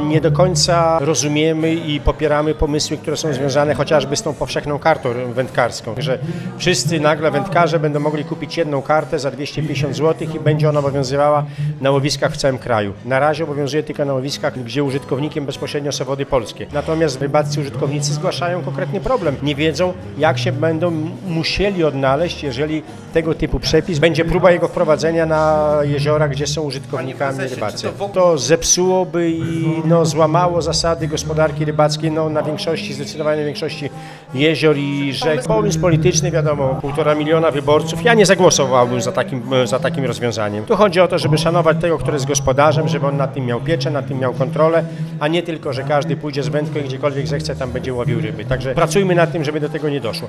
nie do końca rozumiemy i popieramy pomysły, które są związane chociażby z tą powszechną kartą wędkarską, że wszyscy nagle wędkarze będą mogli kupić jedną kartę za 250 zł i będzie ona obowiązywała na łowiskach w całym kraju. Na razie obowiązuje tylko na łowiskach, gdzie użytkownikiem bezpośrednio są Wody Polskie. Natomiast rybaccy użytkownicy zgłaszają konkretny problem. Nie wiedzą, jak się będą musieli odnaleźć, jeżeli tego typu przepis będzie próba jego wprowadzenia na jeziora, gdzie są użytkownikami rybacy. To zepsułoby i złamało zasady gospodarki rybackiej na większości, zdecydowanej większości jezior i rzek. Pomysł polityczny, wiadomo, 1,5 miliona wyborców. Ja nie zagłosowałbym za takim rozwiązaniem. Tu chodzi o to, żeby szanować tego, który jest gospodarzem, żeby on nad tym miał pieczę, nad tym miał kontrolę, a nie tylko, że każdy pójdzie z wędką i gdziekolwiek zechce, tam będzie łowił ryby. Także pracujmy nad tym, żeby do tego nie doszło.